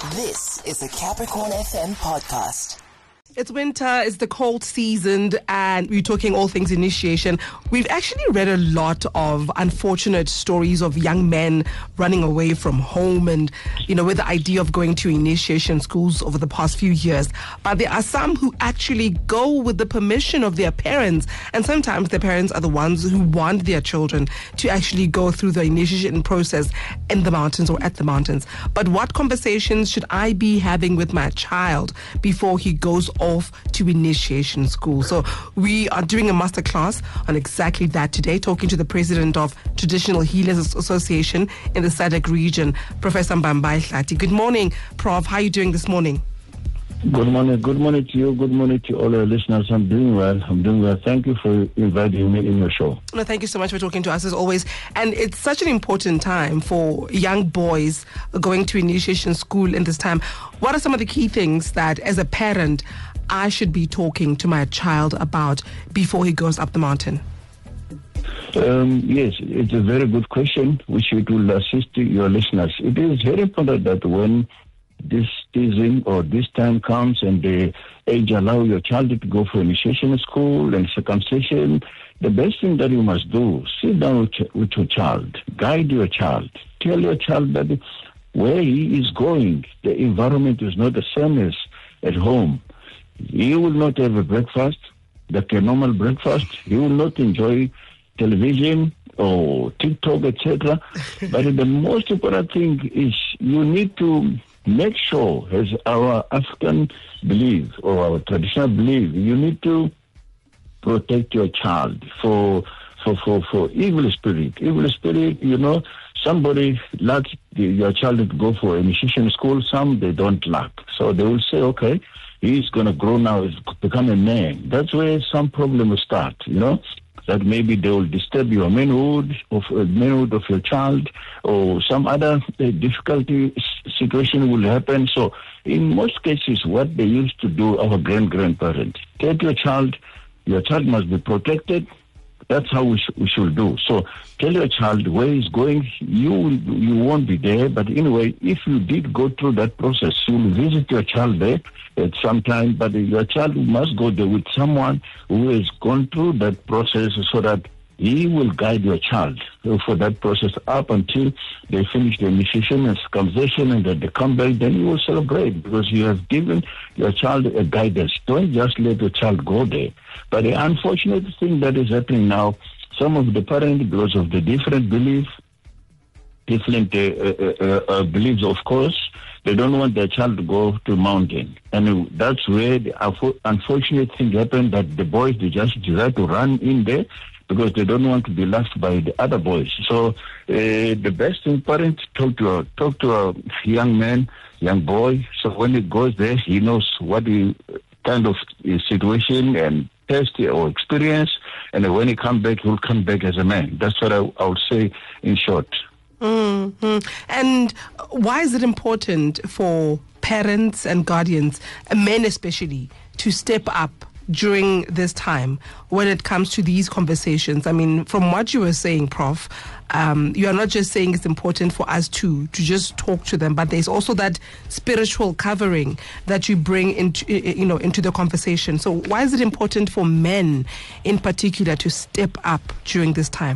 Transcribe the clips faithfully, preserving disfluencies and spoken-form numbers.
This is the Capricorn F M podcast. It's winter, it's the cold season, and we're talking all things initiation. We've actually read a lot of unfortunate stories of young men running away from home and, you know, with the idea of going to initiation schools over the past few years. But there are some who actually go with the permission of their parents, and sometimes their parents are the ones who want their children to actually go through the initiation process in the mountains or at the mountains. But what conversations should I be having with my child before he goes off to initiation school? So we are doing a masterclass on exactly that today, talking to the president of Traditional Healers Association in the S A D C region, Professor Mbambai Hlati. Good morning, Prof. How are you doing this morning? Good morning. Good morning to you. Good morning to all our listeners. I'm doing well. I'm doing well. Thank you for inviting me in your show. No, thank you so much for talking to us as always. And it's such an important time for young boys going to initiation school in this time. What are some of the key things that, as a parent, I should be talking to my child about before he goes up the mountain? Um, yes, it's a very good question, which it will assist your listeners. It is very important that when this season or this time comes and the age allow your child to go for initiation school and circumcision, the best thing that you must do, sit down with, with your child, guide your child, tell your child that where he is going, the environment is not the same as at home. He will not have a breakfast, like a normal breakfast. He will not enjoy television or TikTok, et cetera. But the most important thing is you need to make sure, as our African belief or our traditional belief, you need to protect your child for for for, for evil spirit. Evil spirit, you know, somebody like your child to go for initiation school, some they don't like. So they will say, okay, he's going to grow now, he's become a man. That's where some problem will start, you know, that maybe they will disturb your manhood of uh, manhood of your child, or some other uh, difficulty situation will happen. So in most cases, what they used to do, our grand-grandparents, take your child, your child must be protected. That's how we, sh- we should do. So tell your child where he's going. You will, you won't be there, but anyway, if you did go through that process, you will visit your child there at some time, but your child must go there with someone who has gone through that process so that he will guide your child for that process up until they finish the initiation and circumcision, and then they come back, then you will celebrate because you have given your child a guidance. Don't just let your child go there. But the unfortunate thing that is happening now, some of the parents, because of the different beliefs, different uh, uh, uh, beliefs, of course, they don't want their child to go to mountain. And that's where the unfortunate thing happened, that the boys, they just decide to run in there because they don't want to be left by the other boys. So uh, the best thing, parents, talk to a, talk to a young man, young boy, so when he goes there, he knows what he, kind of situation and test or experience, and when he comes back, he'll come back as a man. That's what I, I would say in short. Mm-hmm. And why is it important for parents and guardians, men especially, to step up during this time when it comes to these conversations? I mean, from what you were saying, Prof, um, you are not just saying it's important for us to to just talk to them, but there's also that spiritual covering that you bring into, you know, into the conversation. So why is it important for men in particular to step up during this time?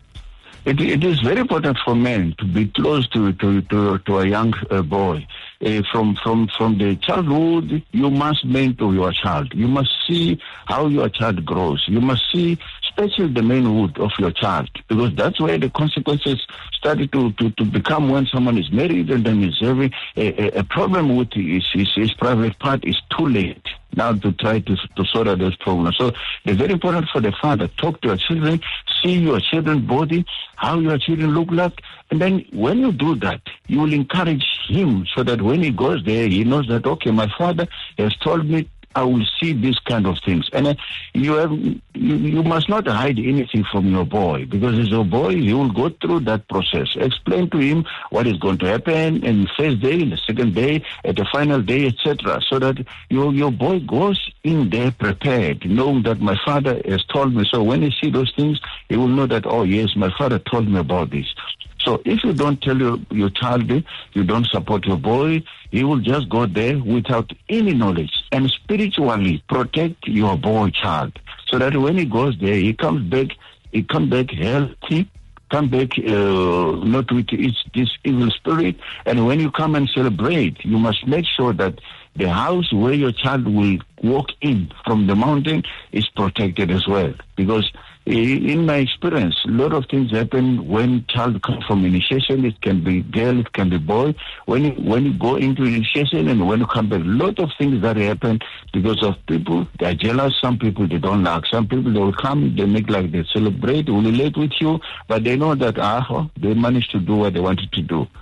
It, it is very important for men to be close to to, to, to a young uh, boy. Uh, from from from the childhood, you must mentor your child. You must see how your child grows. You must see, especially the manhood of your child, because that's where the consequences started to, to, to become when someone is married and then is having a, a problem with his, his, his private part. Is too late now to try to, to sort out those problems. So it's very important for the father, talk to your children, see your children's body, how your children look like, and then when you do that, you will encourage him so that when he goes there, he knows that, okay, my father has told me I will see these kind of things. And uh, you have you, you must not hide anything from your boy, because as a boy, he will go through that process. Explain to him what is going to happen in the first day, in the second day, at the final day, et cetera, so that your your boy goes in there prepared, knowing that my father has told me. So when he see those things, he will know that, oh yes, my father told me about this. So if you don't tell your, your child, you don't support your boy, he will just go there without any knowledge. And spiritually protect your boy child, so that when he goes there, he comes back, he comes back healthy, come back uh, not with this evil spirit. And when you come and celebrate, you must make sure that the house where your child will walk in from the mountain is protected as well. Because in my experience, a lot of things happen when child comes from initiation. It can be girl, it can be boy. When you, when you go into initiation and when you come back, a lot of things that happen because of people. They are jealous. Some people they don't like. Some people they will come, they make like they celebrate, will relate with you, but they know that ah, they managed to do what they wanted to do.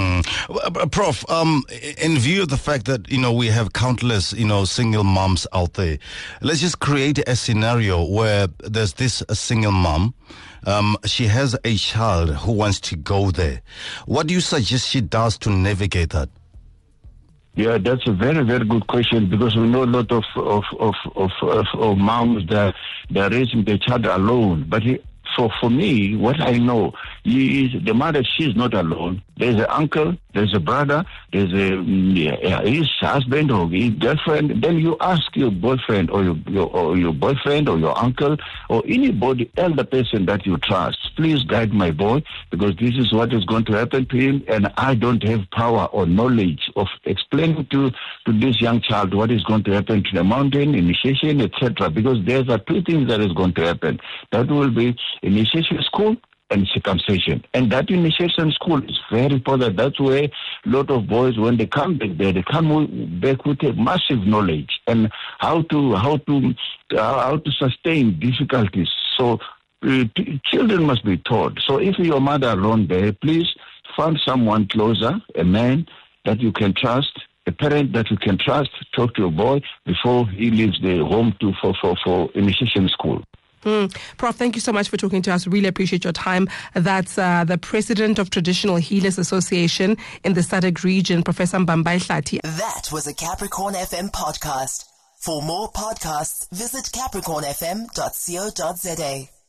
Mm. Prof, um, in view of the fact that, you know, we have countless, you know, single moms out there, let's just create a scenario where there's this a single mom. Um, she has a child who wants to go there. What do you suggest she does to navigate that? Yeah, that's a very, very good question, because we know a lot of of of of, of, of moms that they're raising their child alone. But he, for for me, what I know is the mother, she's not alone. There's an uncle, there's a brother, there's a yeah, his husband or his girlfriend. Then you ask your boyfriend or your, your or your boyfriend or your uncle or anybody, elder person that you trust. Please guide my boy, because this is what is going to happen to him, and I don't have power or knowledge of explaining to to this young child what is going to happen to the mountain, initiation, et cetera. Because there's are two things that is going to happen. That will be initiation school and circumcision. And that initiation school is very important. That's where a lot of boys, when they come back there, they come back with a massive knowledge and how to how to uh, how to sustain difficulties. So uh, t- children must be taught. So if your mother alone there, please find someone closer, a man that you can trust, a parent that you can trust. Talk to your boy before he leaves the home to for for, for initiation school. Mm. Prof, thank you so much for talking to us. Really appreciate your time. That's uh, the president of Traditional Healers Association in the S A D C region, Professor Mbambai Hlathi. That was a Capricorn F M podcast. For more podcasts, visit capricorn f m dot co dot za.